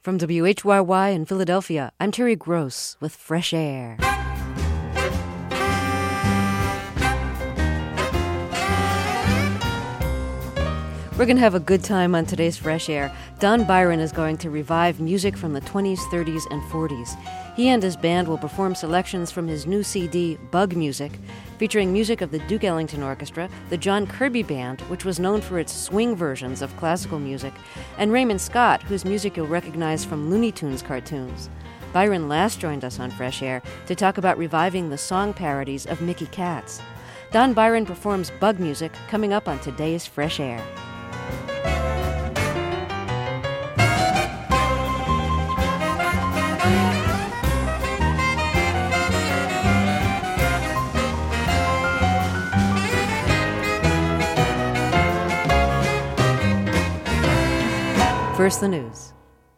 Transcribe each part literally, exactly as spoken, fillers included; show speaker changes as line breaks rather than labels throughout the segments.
From W H Y Y in Philadelphia, I'm Terry Gross with Fresh Air. We're going to have a good time on today's Fresh Air. Don Byron is going to revive music from the twenties, thirties, and forties. He and his band will perform selections from his new C D, Bug Music, featuring music of the Duke Ellington Orchestra, the John Kirby Band, which was known for its swing versions of classical music, and Raymond Scott, whose music you'll recognize from Looney Tunes cartoons. Byron last joined us on Fresh Air to talk about reviving the song parodies of Mickey Katz. Don Byron performs Bug Music coming up on today's Fresh Air. First, the news.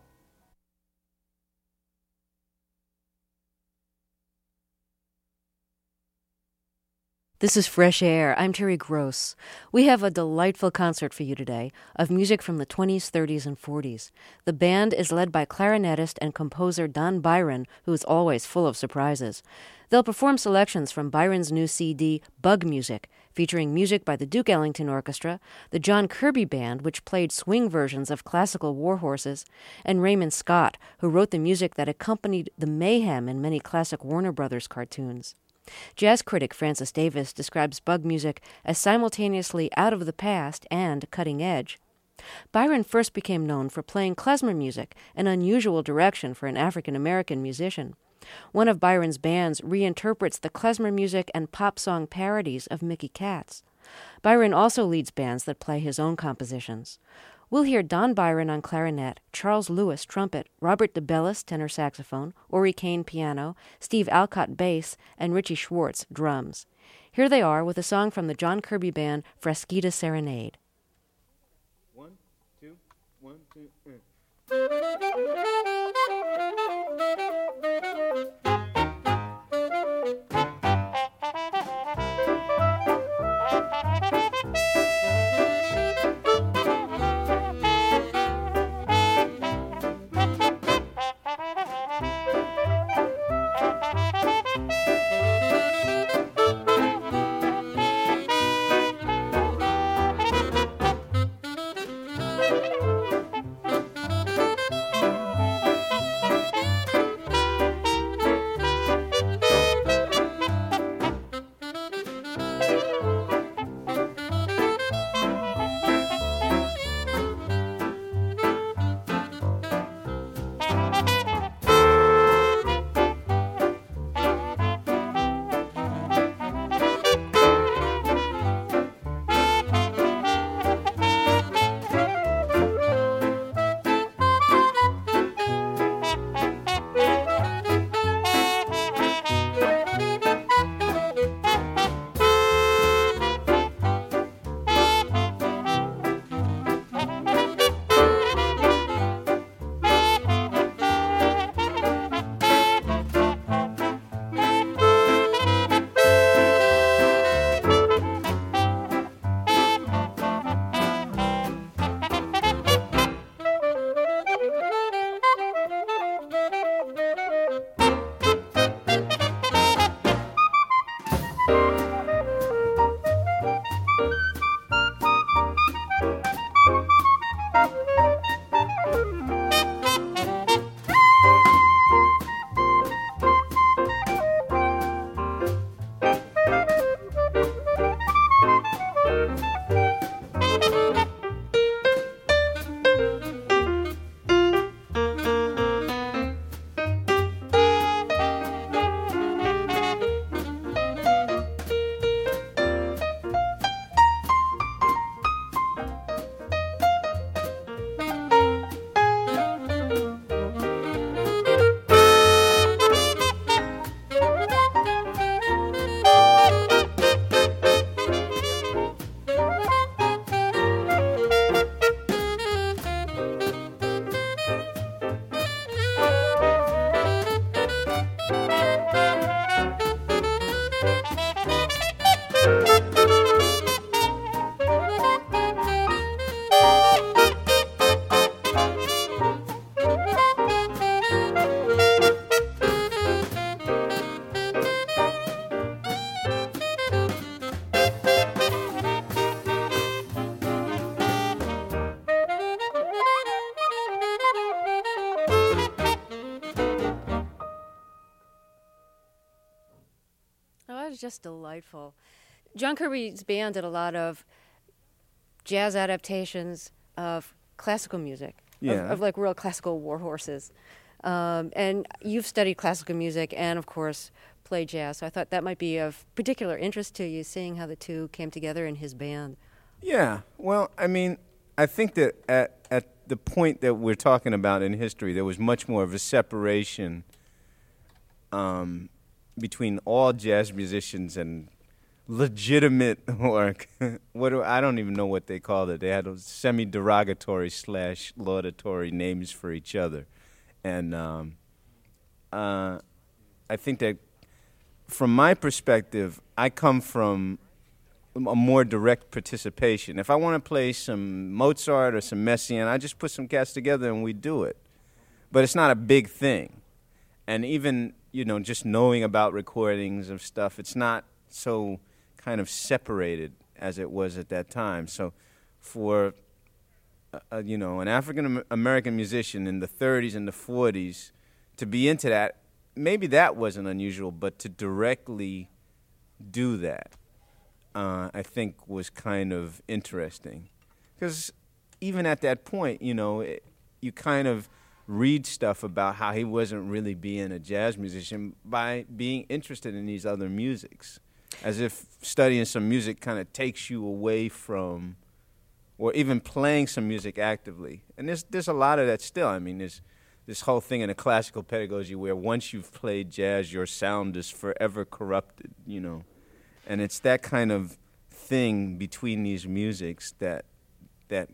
This is Fresh Air. I'm Terry Gross. We have a delightful concert for you today of music from the twenties, thirties, and forties. The band is led by clarinetist and composer Don Byron, who is always full of surprises. They'll perform selections from Byron's new C D, Bug Music, featuring music by the Duke Ellington Orchestra, the John Kirby Band, which played swing versions of classical war horses, and Raymond Scott, who wrote the music that accompanied the mayhem in many classic Warner Brothers cartoons. Jazz critic Francis Davis describes Bug Music as simultaneously out of the past and cutting edge. Byron first became known for playing klezmer music, an unusual direction for an African-American musician. One of Byron's bands reinterprets the klezmer music and pop song parodies of Mickey Katz. Byron also leads bands that play his own compositions. We'll hear Don Byron on clarinet, Charles Lewis trumpet, Robert DeBellis tenor saxophone, Ori Kane piano, Steve Alcott bass, and Richie Schwartz drums. Here they are with a song from the John Kirby Band, Frasquita Serenade.
One, two, one, two, three.
is just delightful. John Kirby's band did a lot of jazz adaptations of classical music,
Yeah.
of, of like real classical war horses. Um, and you've studied classical music and, of course, play jazz. So I thought that might be of particular interest to you, seeing how the two came together in his band.
Yeah. Well, I mean, I think that at, at the point that we're talking about in history, there was much more of a separation um, between all jazz musicians and legitimate, or what do, I don't even know what they called it. They had those semi-derogatory slash laudatory names for each other. And um, uh, I think that from my perspective, I come from a more direct participation. If I want to play some Mozart or some Messiaen, I just put some cats together and we do it. But it's not a big thing. And even, you know, just knowing about recordings of stuff, it's not so kind of separated as it was at that time. So for, uh, you know, an African-American musician in the thirties and the forties to be into that, maybe that wasn't unusual, but to directly do that, uh, I think was kind of interesting. Because even at that point, you know, it, you kind of read stuff about how he wasn't really being a jazz musician by being interested in these other musics. As if studying some music kind of takes you away from, or even playing some music actively. And there's there's a lot of that still. I mean, there's this whole thing in a classical pedagogy where once you've played jazz, your sound is forever corrupted, you know. And it's that kind of thing between these musics that, that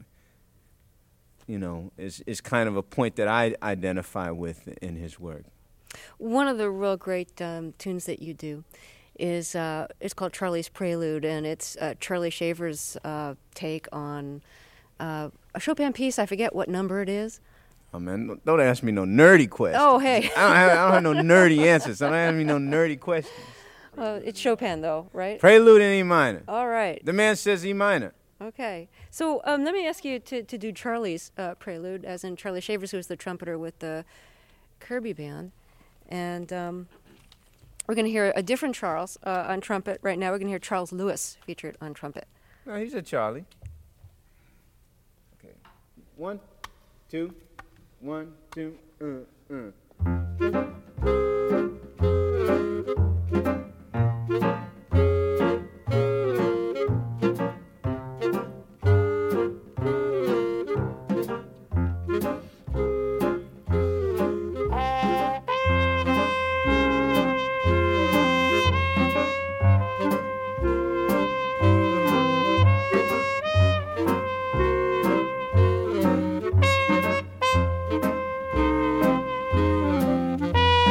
you know, is, is kind of a point that I identify with in his work.
One of the real great um, tunes that you do is uh, it's called Charlie's Prelude, and it's uh, Charlie Shaver's uh, take on uh, a Chopin piece. I forget what number it is.
Oh, man, don't ask me no nerdy questions.
Oh, hey.
I, don't have, I don't have no nerdy answers. Don't ask me no nerdy questions.
Uh, it's Chopin, though, right?
Prelude in E minor.
All right.
The man says E minor.
Okay. So um, let me ask you to, to do Charlie's uh, Prelude, as in Charlie Shavers, who was the trumpeter with the Kirby Band. And um, we're going to hear a different Charles uh, on trumpet. Right now we're going to hear Charles Lewis featured on trumpet.
No, he's a Charlie.
Okay. One, two, one, two, uh, uh.
Thank you.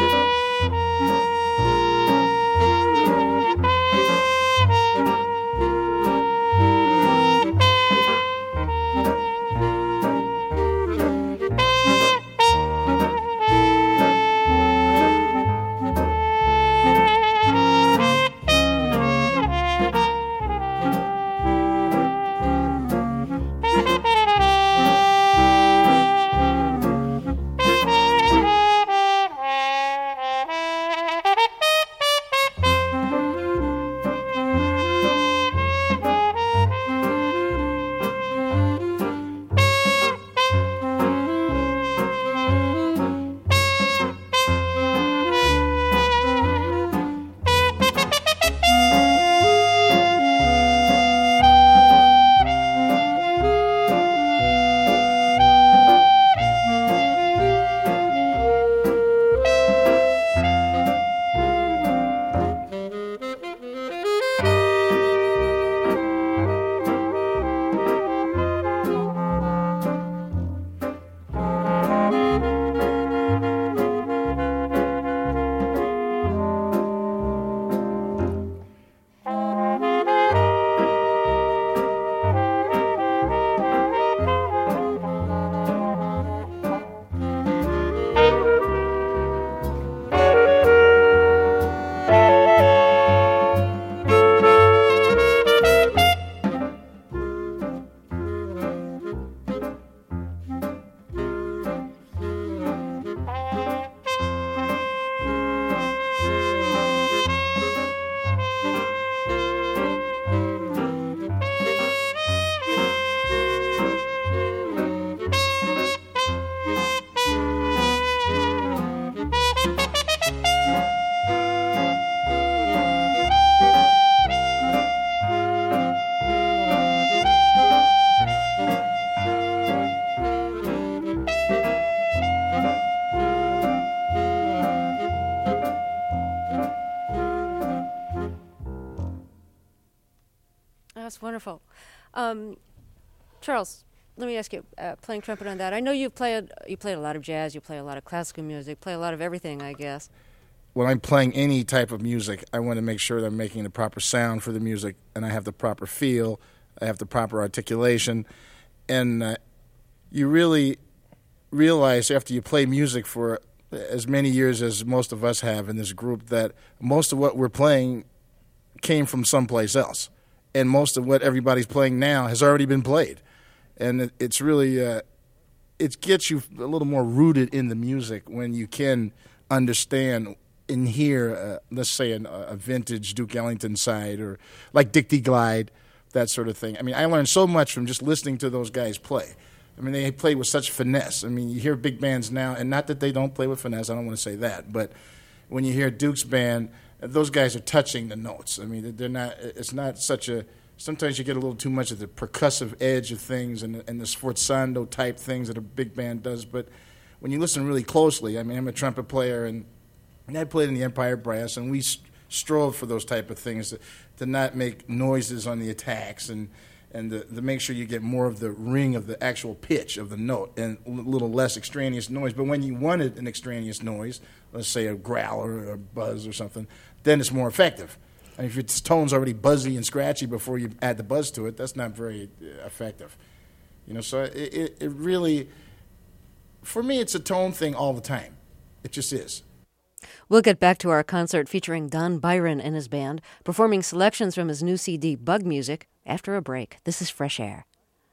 wonderful. Um, Charles, let me ask you, uh, playing trumpet on that. I know you played you played a lot of jazz, you play a lot of classical music, play a lot of everything, I guess.
When I'm playing any type of music, I want to make sure that I'm making the proper sound for the music, and I have the proper feel, I have the proper articulation, and uh, you really realize after you play music for as many years as most of us have in this group that most of what we're playing came from someplace else, and most of what everybody's playing now has already been played. And it, it's really, uh, it gets you a little more rooted in the music when you can understand and hear, uh, let's say, an, a vintage Duke Ellington side or like Dickie Glide, that sort of thing. I mean, I learned so much from just listening to those guys play. I mean, they play with such finesse. I mean, you hear big bands now, and not that they don't play with finesse, I don't want to say that, but when you hear Duke's band, those guys are touching the notes. I mean, they're not, it's not such a, sometimes you get a little too much of the percussive edge of things and, and the sforzando type things that a big band does, but when you listen really closely, I mean, I'm a trumpet player, and, and I played in the Empire Brass, and we st- strove for those type of things, to, to not make noises on the attacks, and and to, to make sure you get more of the ring of the actual pitch of the note and a little less extraneous noise. But when you wanted an extraneous noise, let's say a growl or a buzz or something, then it's more effective. And if your tone's already buzzy and scratchy before you add the buzz to it, that's not very effective. You know, so it, it, it really, for me, it's a tone thing all the time. It just is.
We'll get back to our concert featuring Don Byron and his band, performing selections from his new C D, Bug Music, after a break. This is Fresh Air.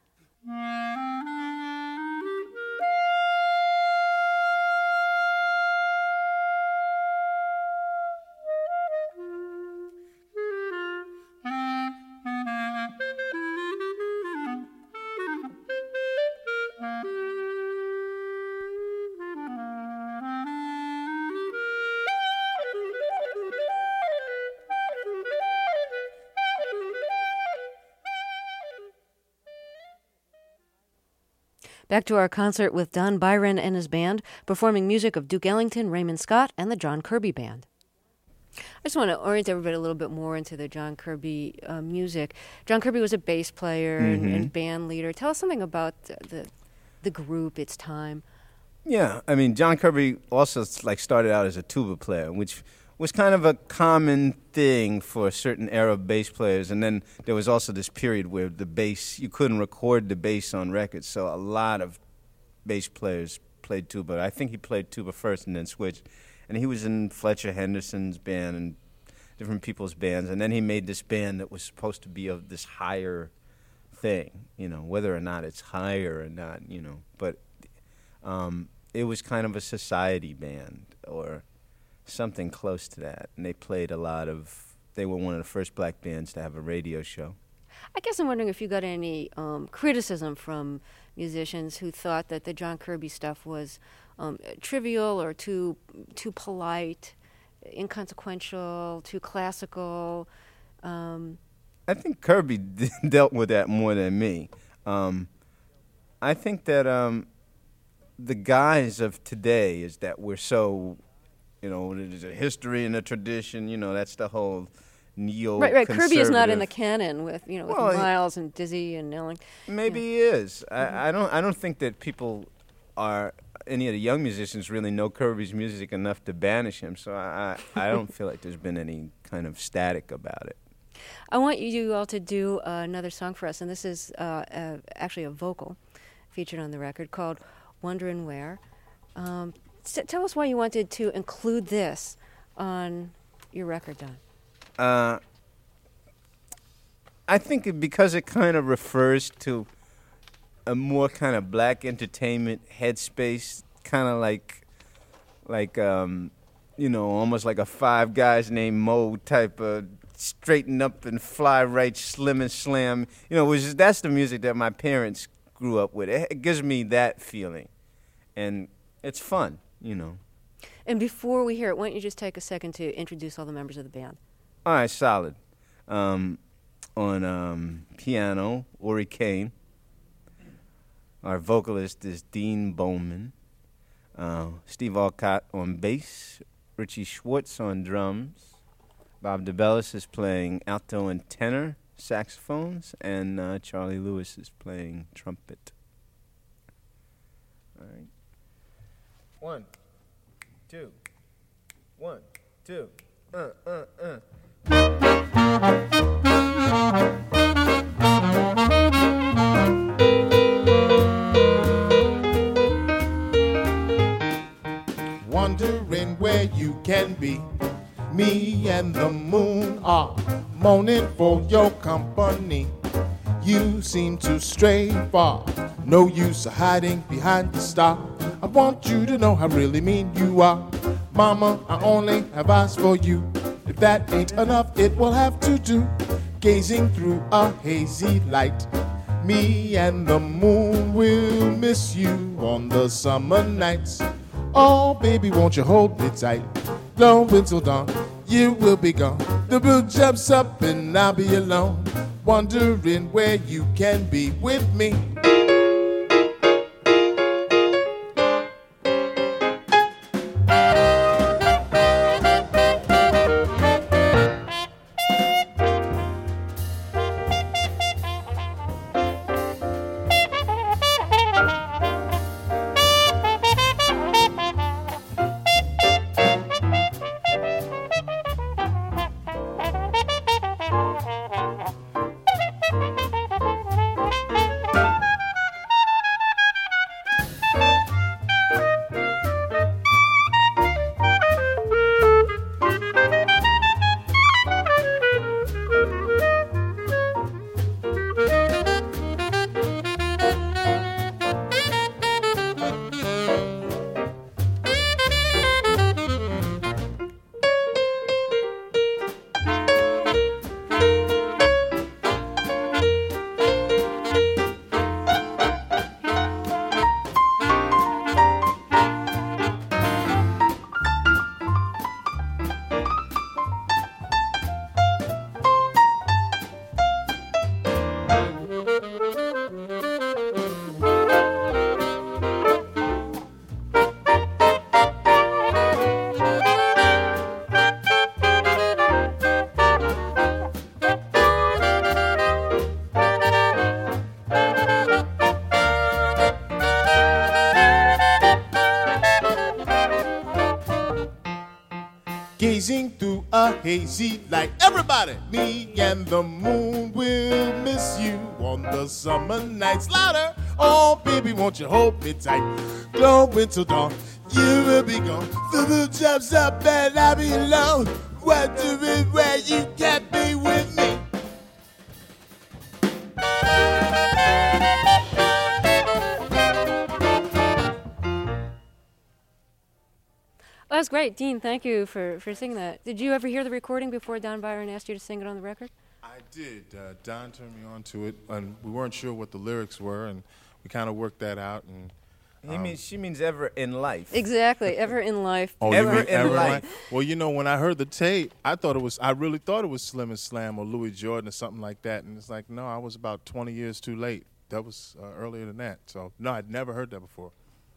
Back to our concert with Don Byron and his band, performing music of Duke Ellington, Raymond Scott, and the John Kirby Band. I just want to orient everybody a little bit more into the John Kirby uh, music. John Kirby was a bass player mm-hmm. and, and band leader. Tell us something about the, the the group, its time.
Yeah, I mean, John Kirby also like started out as a tuba player, which was kind of a common thing for a certain era of bass players. And then there was also this period where the bass, you couldn't record the bass on records, so a lot of bass players played tuba. I think he played tuba first and then switched. And he was in Fletcher Henderson's band and different people's bands. And then he made this band that was supposed to be of this higher thing, you know, whether or not it's higher or not, you know. But um, it was kind of a society band or something close to that. And they played a lot of, they were one of the first black bands to have a radio show.
I guess I'm wondering if you got any um, criticism from musicians who thought that the John Kirby stuff was um, trivial or too too polite, inconsequential, too classical. Um,
I think Kirby d- dealt with that more than me. Um, I think that um, the guise of today is that we're so, you know, there's a history and a tradition, you know, that's the whole neo
Right, right. Kirby is not in the canon with, you know, with well, Miles and Dizzy and Ellington.
Maybe
yeah.
he is. Mm-hmm. I, I don't I don't think that people are, any of the young musicians really know Kirby's music enough to banish him, so I, I, I don't feel like there's been any kind of static about it.
I want you all to do uh, another song for us, and this is uh, uh, actually a vocal featured on the record called Wonderin' Where. Um, t- tell us why you wanted to include this on your record, Don.
Uh, I think it, because it kind of refers to a more kind of black entertainment headspace, kind of like, like um, you know, almost like a Five Guys Named Mo type of straighten up and fly right, slim and slam. You know, which is, that's the music that my parents grew up with. It, it gives me that feeling, and it's fun, you know.
And before we hear it, why don't you just take a second to introduce all the members of the band?
All right, solid. Um, on um, piano, Ori Kane. Our vocalist is Dean Bowman. Uh, Steve Alcott on bass. Richie Schwartz on drums. Bob DeBellis is playing alto and tenor saxophones, and uh, Charlie Lewis is playing trumpet. All right. One, two, one, two, uh, uh, uh.
Wondering where you can be. Me and the moon are moaning for your company. You seem to stray far. No use of hiding behind the star. I want you to know how really mean you are. Mama, I only have eyes for you. If that ain't enough, it will have to do. Gazing through a hazy light. Me and the moon will miss you on the summer nights. Oh, baby, won't you hold me tight? Don't wait till dawn, you will be gone. The blue jumps up and I'll be alone. Wondering where you can be with me. Gazing through a hazy light. Everybody! Me and the moon will miss you on the summer nights. Louder! Oh, baby, won't you hold me tight? Glowing till dawn, you will be gone. The moon jumps up and I'll be alone. Wondering where you can be with me.
Well, that's great. Dean, thank you for, for singing that. Did you ever hear the recording before Don Byron asked you to sing it on the record?
I did. Uh, Don turned me on to it, and we weren't sure what the lyrics were, and we kind of worked that out. And
He
um,
means she means ever in life.
Exactly. Ever in life.
Oh,
Ever
you mean
in
ever in
life.
life? Well, you know, when I heard the tape, I thought it was. I really thought it was Slim and Slam or Louis Jordan or something like that, and it's like, no, I was about twenty years too late. That was uh, earlier than that. So no, I'd never heard that before.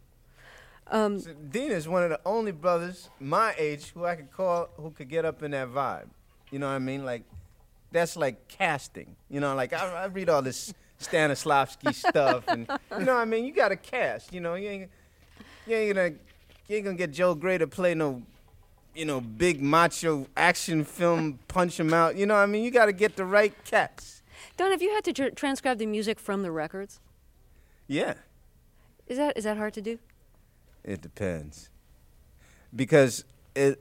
Um,
So Dean is one of the only brothers my age who I could call who could get up in that vibe. You know what I mean? Like, that's like casting. You know, like I, I read all this Stanislavski stuff, and you know what I mean? You got to cast. You know, you ain't, you ain't gonna, you ain't gonna get Joe Gray to play no, you know, big macho action film, punch him out. You know what I mean? You got to get the right cats.
Don, have you had to tr- transcribe the music from the records?
Yeah.
Is that is that hard to do?
It depends. Because it,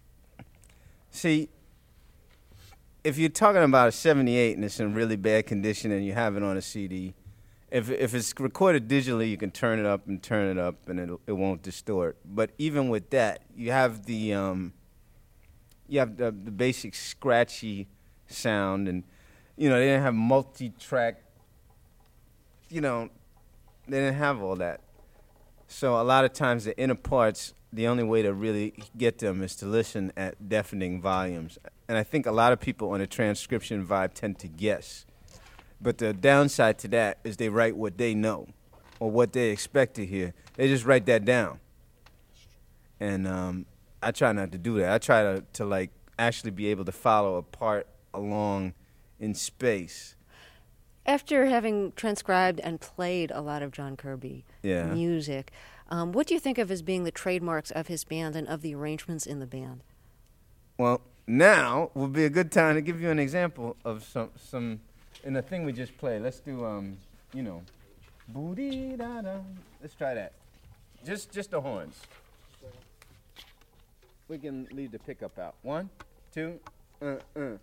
see, if you're talking about a seventy-eight and it's in really bad condition and you have it on a C D, if if it's recorded digitally, you can turn it up and turn it up and it it won't distort. But even with that, you have the um, you have the, the basic scratchy sound, and you know they didn't have multi-track. You know, they didn't have all that. So a lot of times the inner parts, the only way to really get them is to listen at deafening volumes. And I think a lot of people on a transcription vibe tend to guess. But the downside to that is they write what they know or what they expect to hear. They just write that down. And um, I try not to do that. I try to, to like actually be able to follow a part along in space.
After having transcribed and played a lot of John Kirby
Yeah.
music, um, what do you think of as being the trademarks of his band and of the arrangements in the band?
Well, now would be a good time to give you an example of some some in the thing we just played. Let's do um, you know, boo-dee-da-da. Let's try that. Just just the horns. We can leave the pickup out. One, two, uh, uh.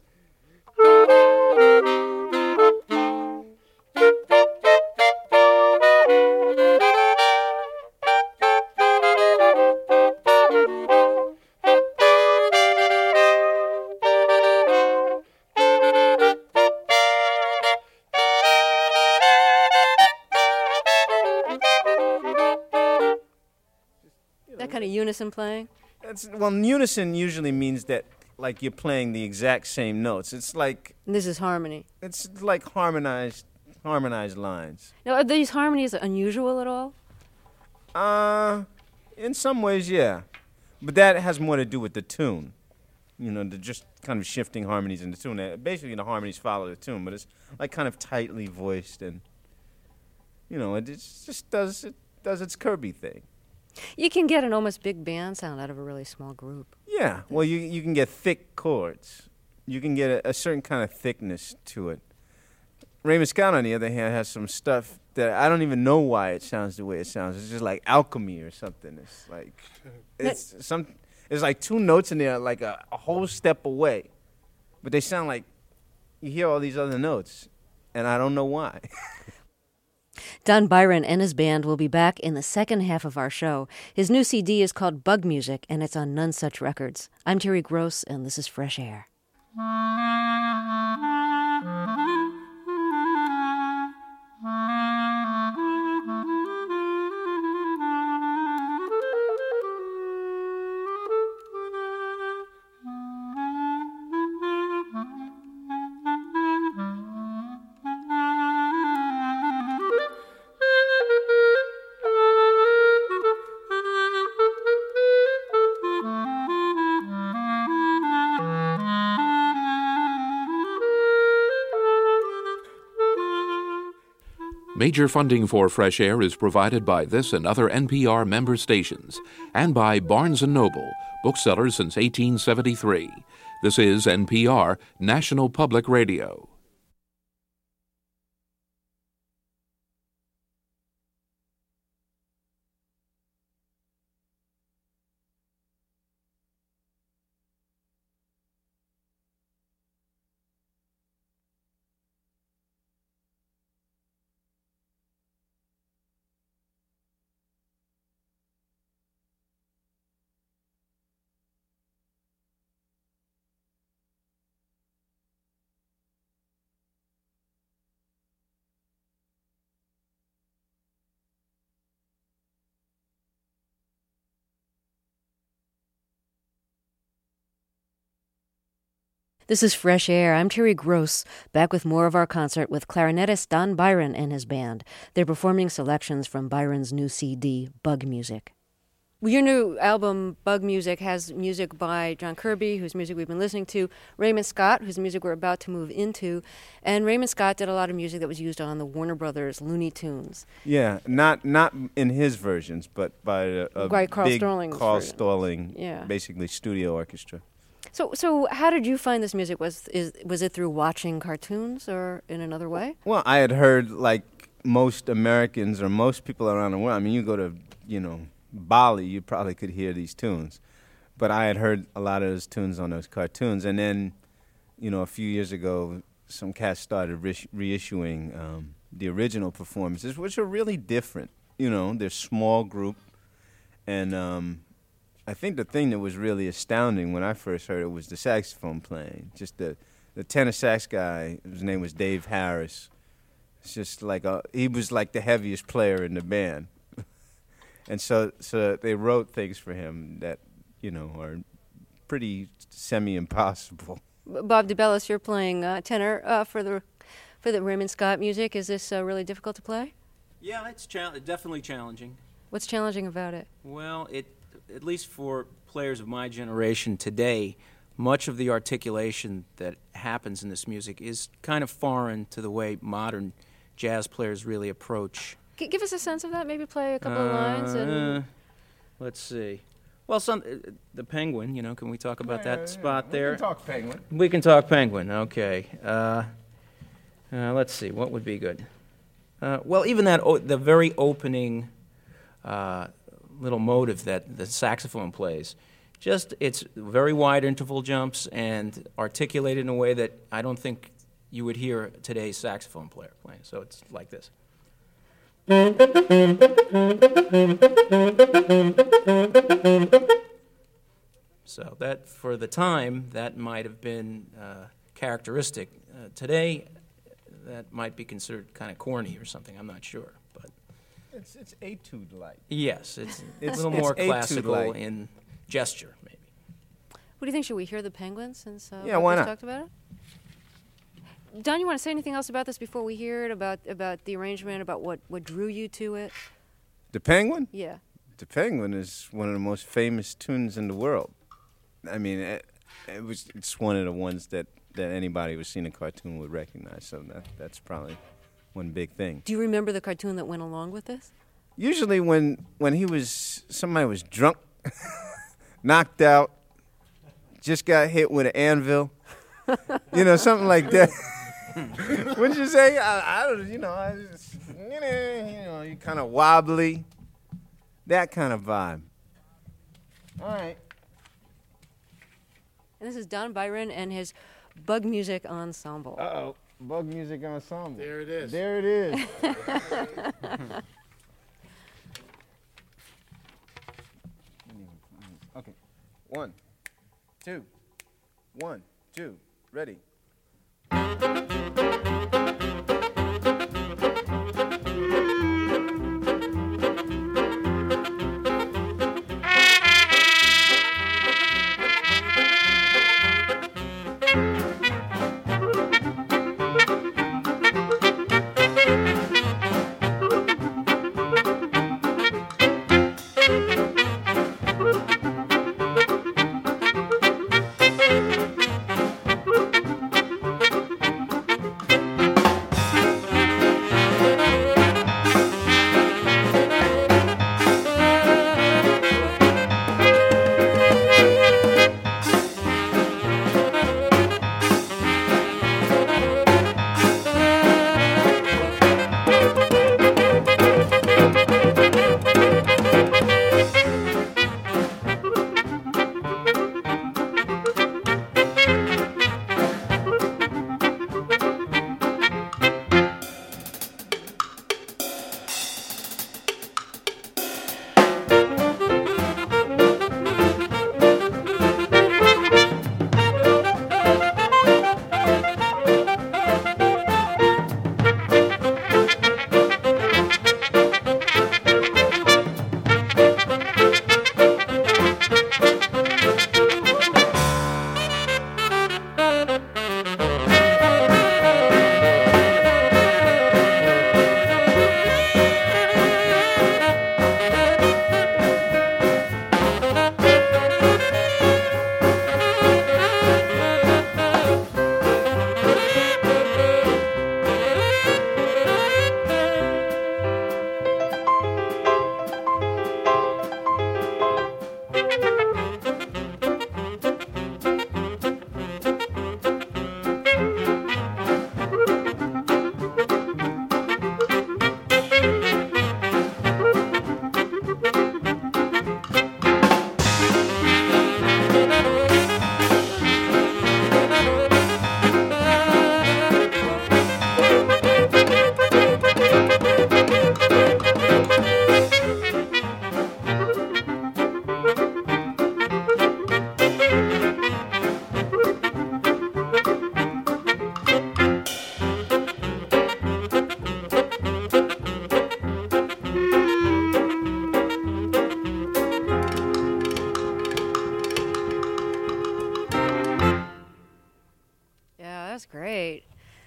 That kind of unison playing?
That's, well, unison usually means that like you're playing the exact same notes. It's like
And this is harmony.
it's like harmonized harmonized lines.
Now, are these harmonies unusual at all?
Uh, in some ways, yeah, but that has more to do with the tune. You know, the just kind of shifting harmonies in the tune. Uh, Basically, the harmonies follow the tune, but it's like kind of tightly voiced, and you know, it it's just does it does its Kirby thing.
You can get an almost big band sound out of a really small group.
Yeah, well, you you can get thick chords. You can get a, a certain kind of thickness to it. Raymond Scott, on the other hand, has some stuff that I don't even know why it sounds the way it sounds. It's just like alchemy or something. It's like it's some. It's like two notes in there, like a, a whole step away, but they sound like you hear all these other notes, and I don't know why.
Don Byron and his band will be back in the second half of our show. His new C D is called Bug Music, and it's on None Such Records. I'm Terry Gross, and this is Fresh Air.
Major funding for Fresh Air is provided by this and other N P R member stations and by Barnes and Noble, booksellers since eighteen seventy-three. This is N P R, National Public Radio.
This is Fresh Air. I'm Terry Gross, back with more of our concert with clarinetist Don Byron and his band. They're performing selections from Byron's new C D, Bug Music. Well, your new album, Bug Music, has music by John Kirby, whose music we've been listening to, Raymond Scott, whose music we're about to move into, and Raymond Scott did a lot of music that was used on the Warner Brothers Looney Tunes.
Yeah, not not in his versions, but by a, a
By Carl
big
Starling's
Carl
version.
Starling,
Yeah.
basically studio orchestra.
So, so how did you find this music? Was is was it through watching cartoons or in another way?
Well, I had heard, like most Americans or most people around the world, I mean, you go to, you know, Bali, you probably could hear these tunes. But I had heard a lot of those tunes on those cartoons. And then, you know, a few years ago, some cats started re- reissuing um, the original performances, which are really different. You know, they're small group. And um, I think the thing that was really astounding when I first heard it was the saxophone playing. Just the, the tenor sax guy, his name was Dave Harris. It's just like, a, he was like the heaviest player in the band. And so, so they wrote things for him that, you know, are pretty semi-impossible.
Bob DeBellis, you're playing uh, tenor uh, for the for the Raymond Scott music. Is this uh, really difficult to play?
Yeah, it's cha- definitely challenging.
What's challenging about it?
Well, it at least for players of my generation today, much of the articulation that happens in this music is kind of foreign to the way modern jazz players really approach.
G- give us a sense of that. Maybe play a couple of lines. And
Uh, let's see. Well, some uh, the Penguin. You know, can we talk about that spot there?
We can talk Penguin.
We can talk Penguin. Okay. Uh, uh, let's see. What would be good? Uh, well, even that o- the very opening uh, little motive that the saxophone plays. Just, it's very wide interval jumps and articulated in a way that I don't think you would hear today's saxophone player playing. So it's like this. So that, for the time, that might have been uh, characteristic. Uh, today, that might be considered kind of corny or something. I'm not sure, but
It's it's etude-like.
yes, it's,
It's-
a little
it's
more
etude-like.
classical in gesture, maybe.
what do you think? Should we hear the Penguins since uh,
Yeah,
Buck
why
just
not?
talked about it? Don, you want to say anything else about this before we hear it, about about the arrangement, about what, what drew you to it?
The Penguin?
Yeah.
The Penguin is one of the most famous tunes in the world. I mean, it, it was it's one of the ones that, that anybody who's seen a cartoon would recognize. So that that's probably one big thing.
Do you remember the cartoon that went along with this?
Usually, when when he was somebody was drunk, knocked out, just got hit with an anvil, you know, something like that. Wouldn't you say? I, I don't, you know, I just, you know, you kind of wobbly, that kind of vibe. All right.
And this is Don Byron and his Bug Music Ensemble.
Uh oh, Bug Music Ensemble.
There it is.
There it is. Okay, one, two, one, two, ready.
That's great.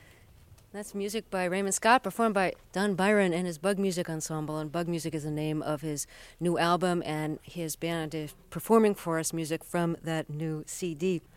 That's music by Raymond Scott, performed by Don Byron and his Bug Music Ensemble. And Bug Music is the name of his new album, and his band is performing for us music from that new C D.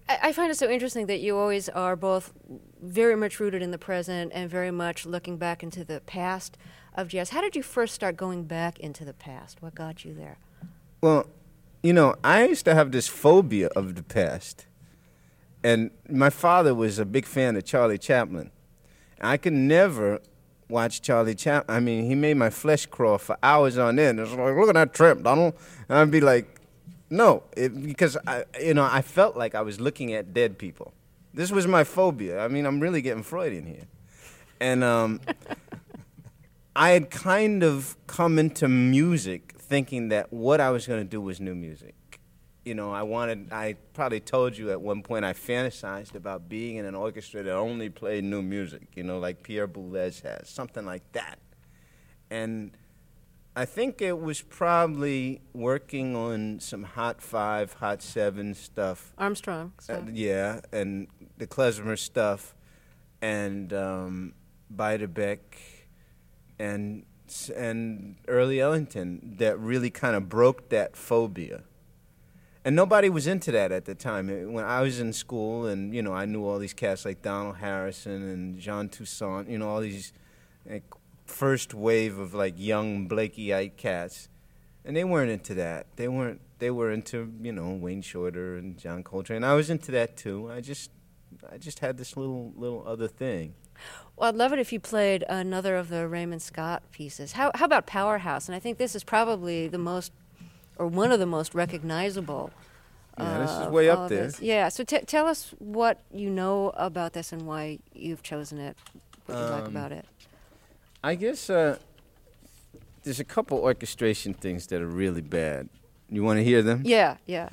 I, I find it so interesting that you always are both very much rooted in the present and very much looking back into the past of jazz. How did you first start going back into the past? What got you there?
Well, you know, I used to have this phobia of the past. And my father was a big fan of Charlie Chaplin. I could never watch Charlie Chaplin. I mean, he made my flesh crawl for hours on end. It's like, look at that tramp, Donald. And I'd be like, no, it, because, I, you know, I felt like I was looking at dead people. This was my phobia. I mean, I'm really getting Freudian here. And um, I had kind of come into music thinking that what I was going to do was new music. You know, I wanted, I probably told you at one point I fantasized about being in an orchestra that only played new music, you know, like Pierre Boulez has, something like that. And I think it was probably working on some Hot Five, Hot Seven stuff.
Armstrong
Uh,
stuff.
yeah, and the klezmer stuff, and um, Beiderbecke, and, and early Ellington that really kind of broke that phobia. And nobody was into that at the time. When I was in school, and you know, I knew all these cats like Donald Harrison and Jean Toussaint. You know, all these like, first wave of like young Blakeyite cats, and they weren't into that. They weren't. They were into you know Wayne Shorter and John Coltrane. I was into that too. I just, I just had this little little other thing.
Well, I'd love it if you played another of the Raymond Scott pieces. How how about Powerhouse? And I think this is probably the most, or one of the most recognizable.
Yeah, this is
uh,
way
of
up
all of
there.
this. Yeah, so t- tell us what you know about this and why you've chosen it, what you like
Um,
about it.
I guess uh, there's a couple orchestration things that are really bad. You want to hear them?
Yeah, yeah.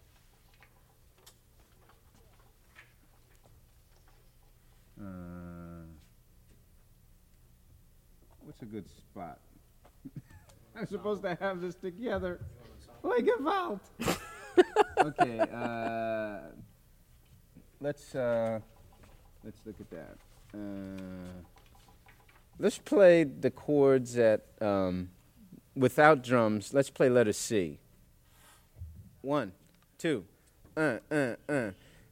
Uh, what's a good spot? I'm supposed to have this together. Like a vault. Okay, uh, let's uh, let's look at that. Uh, let's play the chords at um, without drums. Let's play letter C. One, two, uh, uh, uh.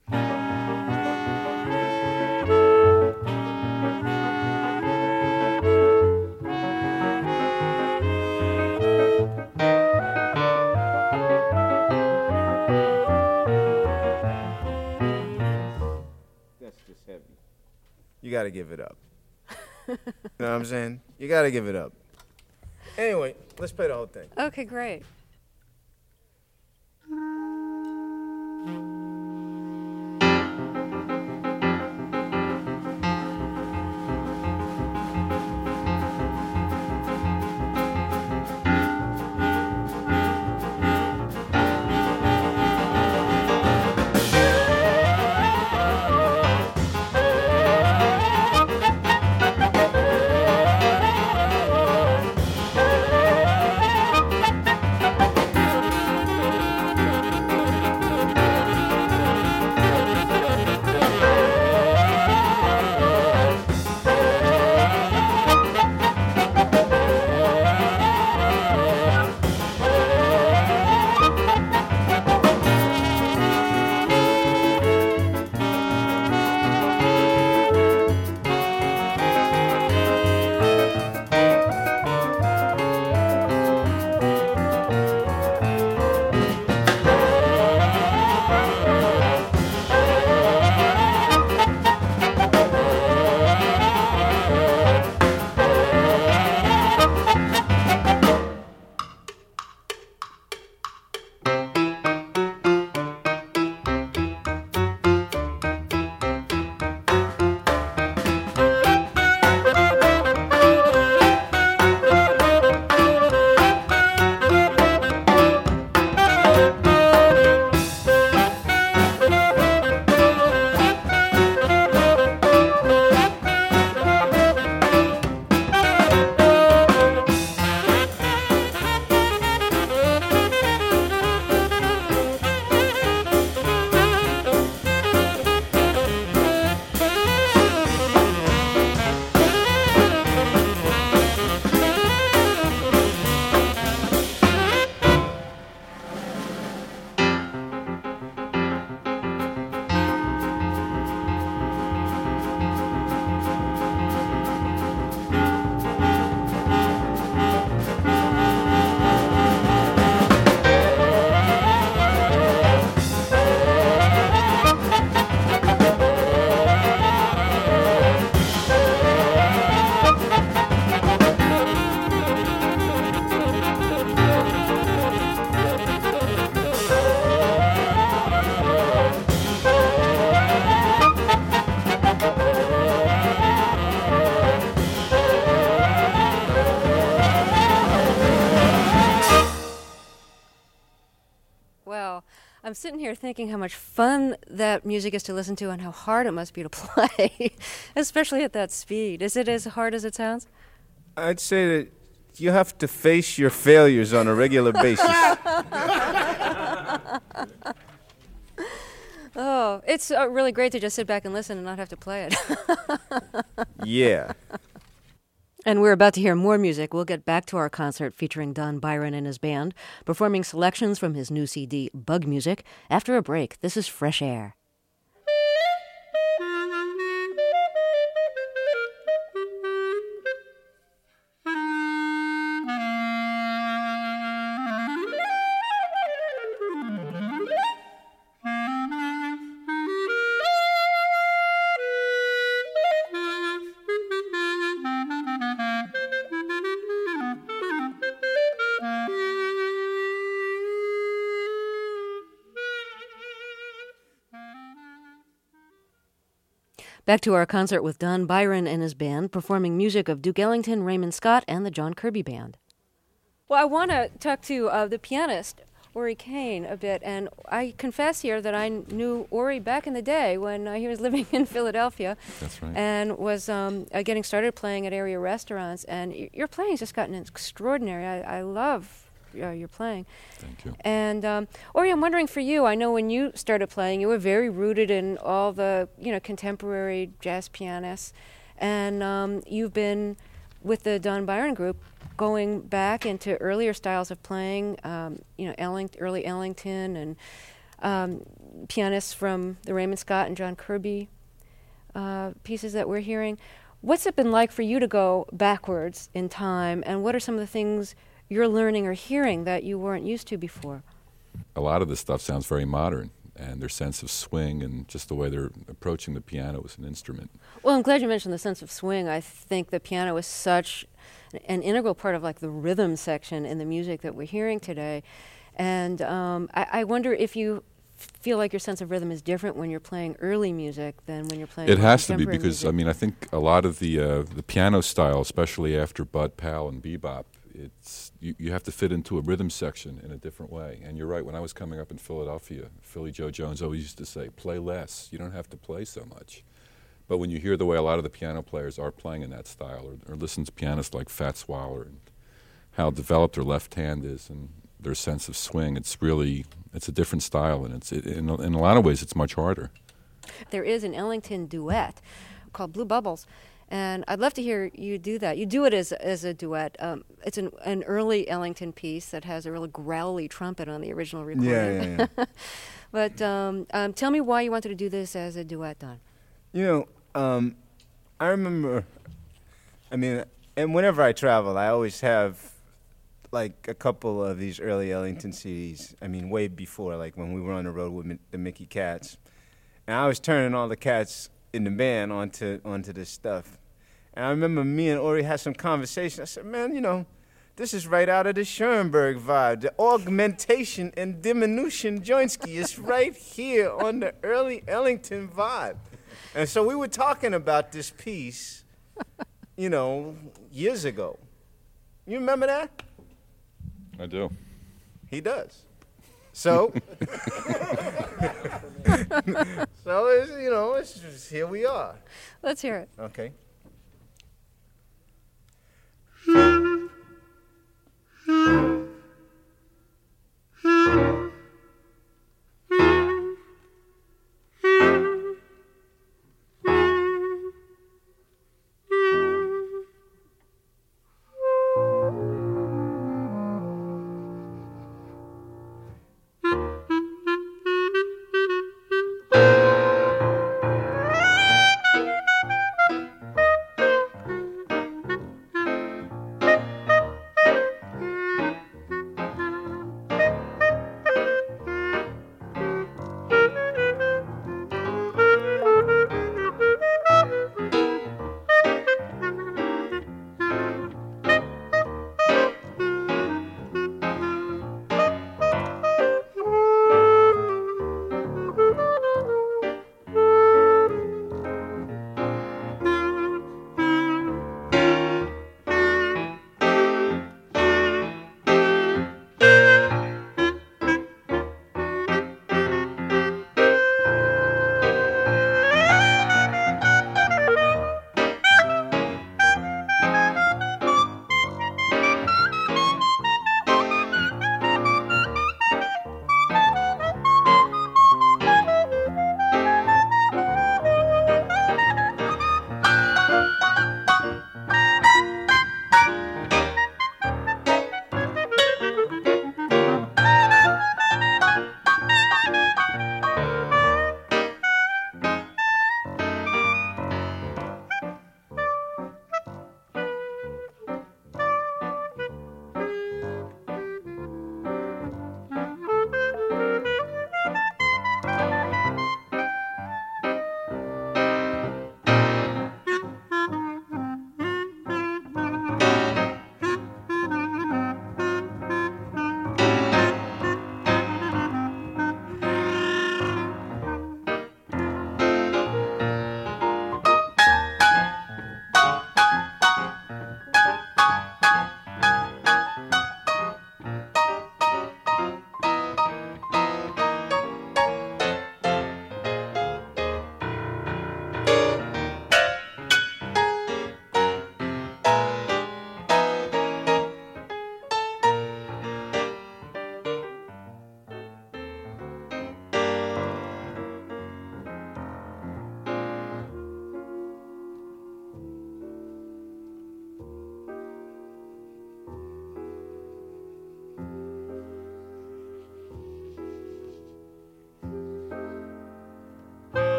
You got to give it up. You know what I'm saying? You got to give it up. Anyway, let's play the whole thing.
Okay, great. I'm sitting here thinking how much fun that music is to listen to and how hard it must be to play, especially at that speed. Is it as hard as it sounds?
I'd say that you have to face your failures on a regular basis.
Oh, it's uh, really great to just sit back and listen and not have to play it.
Yeah.
And we're about to hear more music. We'll get back to our concert featuring Don Byron and his band, performing selections from his new C D, Bug Music, after a break. This is Fresh Air. Back to our concert with Don Byron and his band, performing music of Duke Ellington, Raymond Scott, and the John Kirby Band. Well, I want to talk to uh, the pianist, Ori Kane, a bit, and I confess here that I knew Ori back in the day when uh, he was living in Philadelphia.
That's right.
And was um, uh, getting started playing at area restaurants, and y- your playing's just gotten extraordinary. I, I love uh, your playing.
Thank you.
And um, Ori, I'm wondering for you, I know when you started playing, you were very rooted in all the, you know, contemporary jazz pianists, and um, you've been with the Don Byron Group going back into earlier styles of playing, um, you know, Elling- early Ellington and um, pianists from the Raymond Scott and John Kirby uh, pieces that we're hearing. What's it been like for you to go backwards in time, and what are some of the things you're learning or hearing that you weren't used to before?
A lot of this stuff sounds very modern, and their sense of swing and just the way they're approaching the piano as an instrument.
Well, I'm glad you mentioned the sense of swing. I think the piano is such an integral part of like the rhythm section in the music that we're hearing today. And um, I, I wonder if you feel like your sense of rhythm is different when you're playing early music than when you're playing
It has to be
contemporary
because,
music.
I mean, I think a lot of the uh, the piano style, especially after Bud Powell and bebop, it's you, you have to fit into a rhythm section in a different way. And you're right, when I was coming up in Philadelphia, Philly Joe Jones always used to say, play less. You don't have to play so much. But when you hear the way a lot of the piano players are playing in that style, or, or listen to pianists like Fats Waller and how developed their left hand is and their sense of swing, it's really, it's a different style, and it's it, in, in a lot of ways it's much harder.
There is an Ellington duet called Blue Bubbles, and I'd love to hear you do that. You do it as as a duet. Um, it's an, an early Ellington piece that has a really growly trumpet on the original recording.
Yeah, yeah, yeah.
But um, um, tell me why you wanted to do this as a duet, Don.
You know, um, I remember, I mean, and whenever I travel, I always have, like, a couple of these early Ellington C Ds. I mean, way before, like, when we were on the road with Mi- the Mickey Cats. And I was turning all the cats in the band onto onto this stuff. And I remember me and Ori had some conversation. I said, man, you know, this is right out of the Schoenberg vibe. The augmentation and diminution Joinski is right here on the early Ellington vibe. And so we were talking about this piece, you know, years ago. You remember that?
I do.
He does. So, so it's, you know, it's just, here we are.
Let's hear it.
Okay.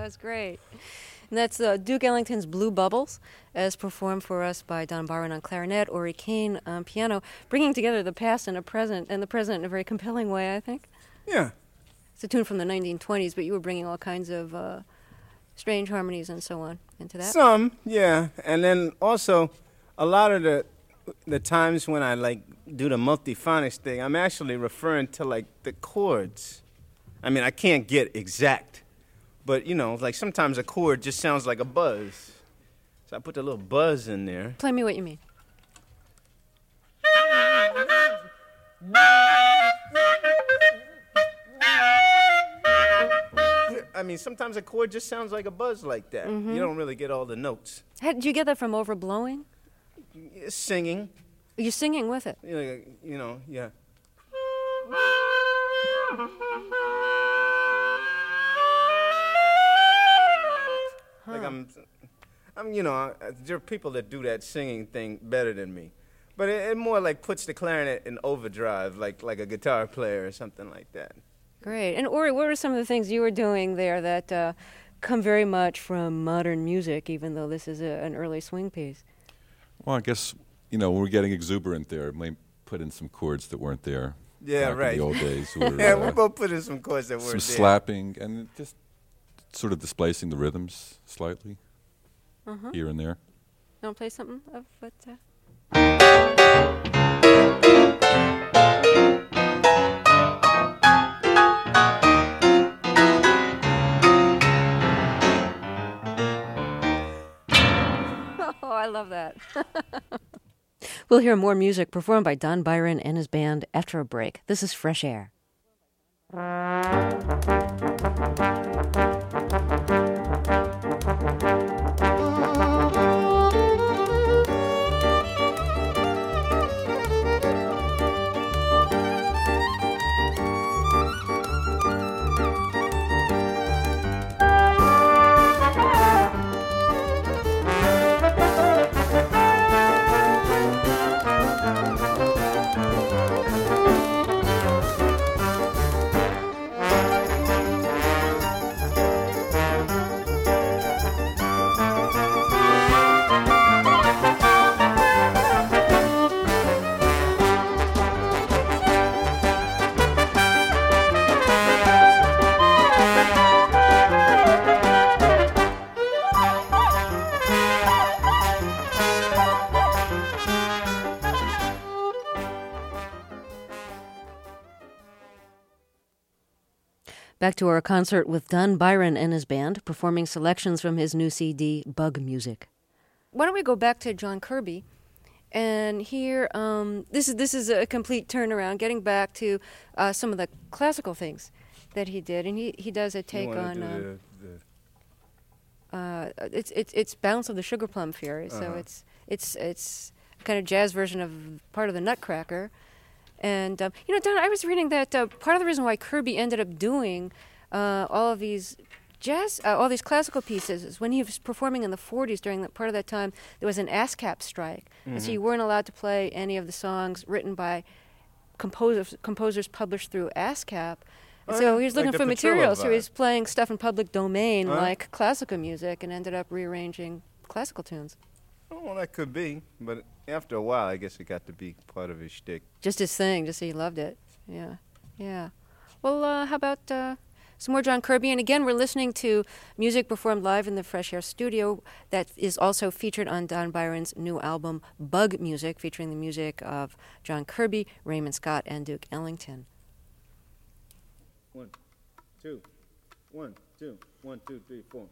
was great. And that's uh, Duke Ellington's Blue Bubbles, as performed for us by Don Byron on clarinet, Ori Kane on piano, bringing together the past and the present, and the present in a very compelling way, I think.
Yeah.
It's a tune from the nineteen twenties, but you were bringing all kinds of uh, strange harmonies and so on into that.
Some, yeah. And then also, a lot of the the times when I, like, do the multiphonics thing, I'm actually referring to, like, the chords. I mean, I can't get exact. But, you know, like sometimes a chord just sounds like a buzz. So I put a little buzz in there.
Play me what you mean.
I mean, sometimes a chord just sounds like a buzz like that.
Mm-hmm.
You don't really get all the notes.
How, did you get that from overblowing?
Singing.
You're singing with it.
You know, you know yeah. Like I'm, I'm, you know, there are people that do that singing thing better than me, but it, it more like puts the clarinet in overdrive, like like a guitar player or something like that.
Great. And Ori, what were some of the things you were doing there that uh, come very much from modern music, even though this is a, an early swing piece?
Well, I guess, you know, when we're getting exuberant there, it might put in some chords that weren't there.
Yeah,
back
right.
in the old days. Or,
yeah,
uh,
we'll go put in some chords that weren't
some
there.
slapping and just sort of displacing the rhythms slightly
Uh-huh.
here and there.
You want to play something of what? Uh... Oh, I love that. We'll hear more music performed by Don Byron and his band after a break. This is Fresh Air. Back to our concert with Don Byron and his band, performing selections from his new C D, Bug Music. Why don't we go back to John Kirby and hear, um, this is this is a complete turnaround, getting back to uh, some of the classical things that he did. And he, he does a take
You wanna
on,
do
um,
the, the
uh, it's, it's, it's Bounce of the Sugar Plum Fairy. So
Uh-huh.
it's, it's, it's kind of jazz version of part of the Nutcracker. And, um, you know, Don, I was reading that uh, part of the reason why Kirby ended up doing uh, all of these jazz, uh, all these classical pieces is when he was performing in the forties, during that part of that time, there was an ASCAP strike. Mm-hmm. And so you weren't allowed to play any of the songs written by composers, composers published through ASCAP. And
Oh,
so
yeah,
he was
like
looking
the
for
Petrillo
material, so he
vibe.
was playing stuff in public domain,
Huh?
like classical music, and ended up rearranging classical tunes.
Oh, well, that could be, but after a while, I guess it got to be part of his shtick.
Just his thing, just he loved it. Yeah, yeah. Well, uh, how about uh, some more John Kirby? And again, we're listening to music performed live in the Fresh Air studio that is also featured on Don Byron's new album, Bug Music, featuring the music of John Kirby, Raymond Scott, and Duke Ellington.
One, two, one, two, one, two, three, four.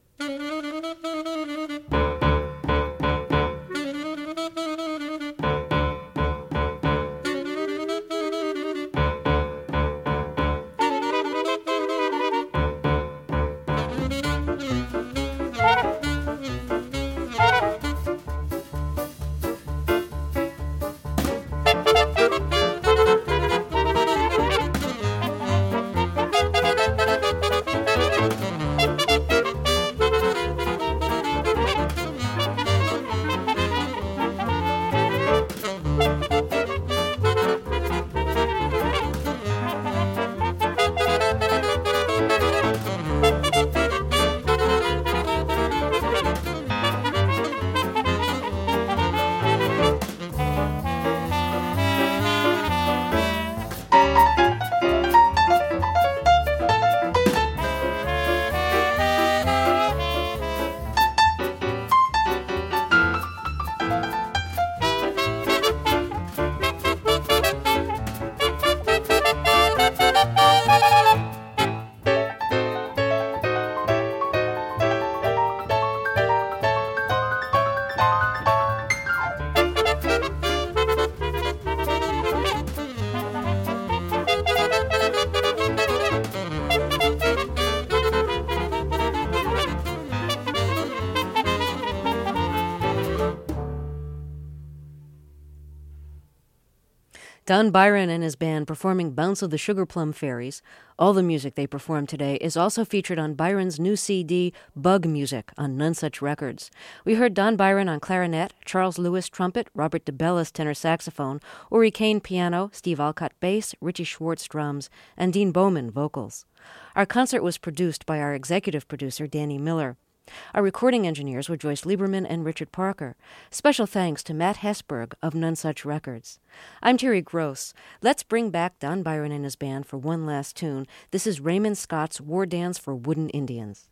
Don Byron and his band performing Bounce of the Sugar Plum Fairies. All the music they perform today is also featured on Byron's new C D, Bug Music, on None Such Records. We heard Don Byron on clarinet, Charles Lewis trumpet, Robert DeBellis tenor saxophone, Uri Kane piano, Steve Alcott bass, Richie Schwartz drums, and Dean Bowman vocals. Our concert was produced by our executive producer, Danny Miller. Our recording engineers were Joyce Lieberman and Richard Parker. Special thanks to Matt Hesberg of None Such Records. I'm Terry Gross. Let's bring back Don Byron and his band for one last tune. This is Raymond Scott's War Dance for Wooden Indians.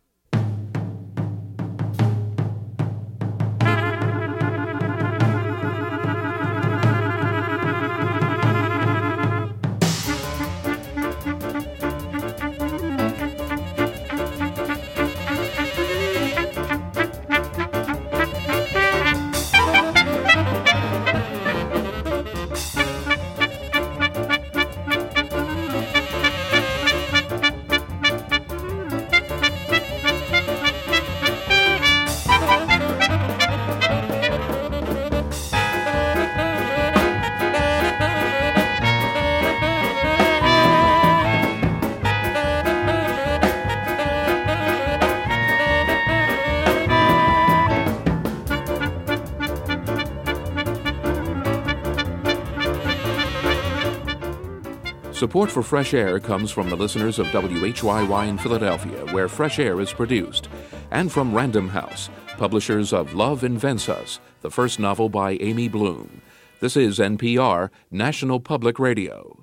Support for Fresh Air comes from the listeners of W H Y Y in Philadelphia, where Fresh Air is produced, and from Random House, publishers of Love Invents Us, the first novel by Amy Bloom. This is N P R, National Public Radio.